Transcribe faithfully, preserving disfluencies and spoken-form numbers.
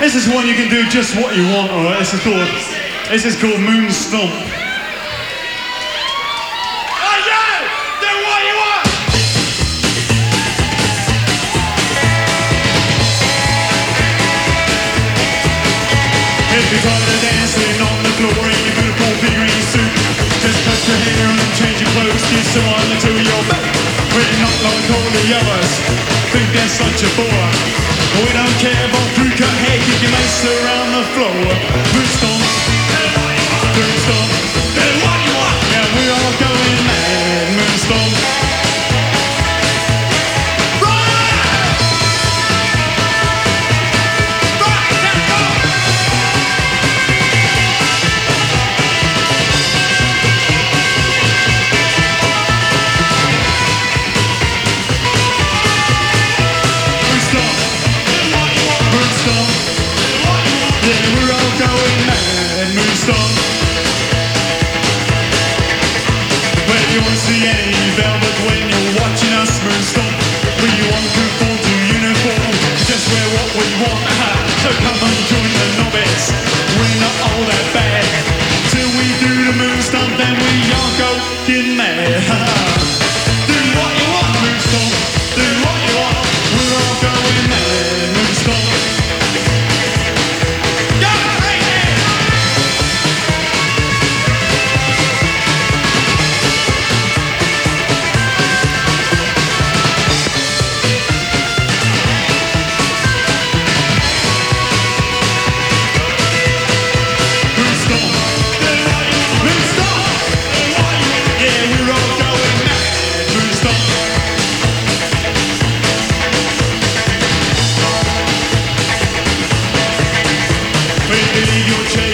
This is one you can do just what you want, alright? This is called, this is called Moon Stomp. Oh yeah! Do what you want! If you're tired of dancing on the floor in your beautiful big green suit, just cut your hair and change your clothes, give someone to your back. We're not like all the others, think they're such a bore. We don't care about crew cut hair, kick your mace around the floor. Moon stomp, moon stomp, Do what you want! yeah, we're all going mad. Moon stomp. You won't see any velvet when you're watching us moon stomp. We won't conform to uniform, just wear what we want. So come and join the novice, we're not all that bad. Till we do the moon stomp, then we all go get mad. Do what you want, moon stomp. Do what you want, we're all going mad. Moon stomp. Go crazy! Your chain.